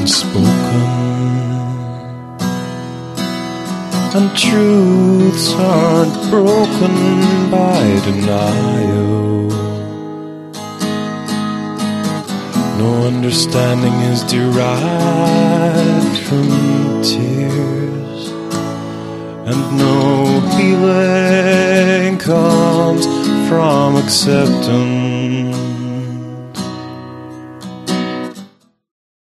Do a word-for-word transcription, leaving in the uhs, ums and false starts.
unspoken, and truths aren't broken by denial. No understanding is derived from tears, and no healing comes from acceptance.